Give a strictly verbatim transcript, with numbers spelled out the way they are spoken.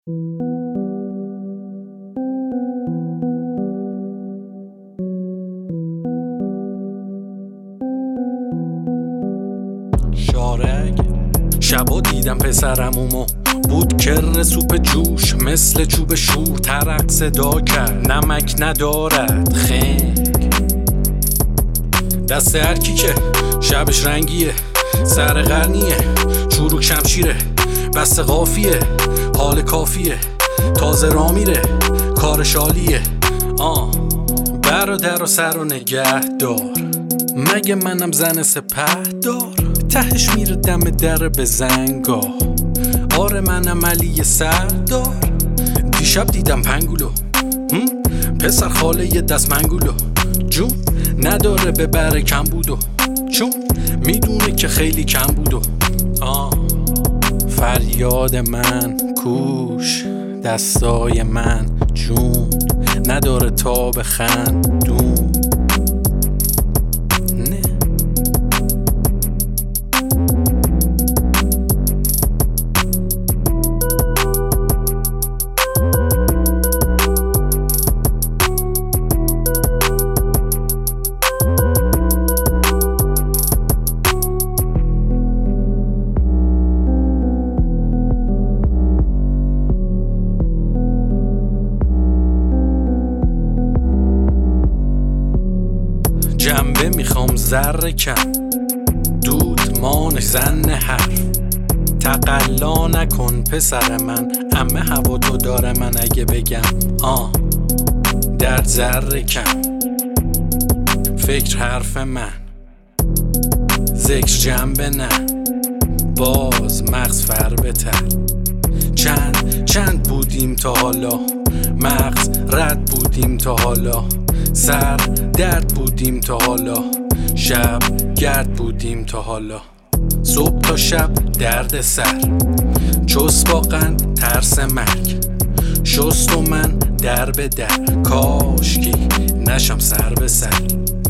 شارگ شبا دیدم پسرمومو بود کر سوپ جوش مثل چوب شور ترق صدا کرد نمک ندارد خنگ دست هرکی که شبش رنگیه سر قرنیه چروک شمشیره بس قافیه حال کافیه تازه را میره کار شالیه آه برادر و سر و نگه دار مگه منم زن سپه دار تهش میره دم در به زنگاه آره منم علی سردار دیشب دیدم پنگولو پسر خاله یه دست منگولو جون نداره ببره کم بودو چون میدونه که خیلی کم بودو آه فریاد من کوش دستای من جون نداره تا بخندون نه جنبه میخوام ذره کم دود مانش زن حرف تقلا نکن پسر من امه هوا تو داره من اگه بگم آه در ذره کم فکر حرف من ذکر جنبه نه باز مغز فربتر چند چند بودیم تا حالا مغز رد بودیم تا حالا سر درد بودیم تا حالا شب گرد بودیم تا حالا صبح تا شب درد سر چوس با قند ترس مرگ شست و من در به در کاشکی نشم سر به سر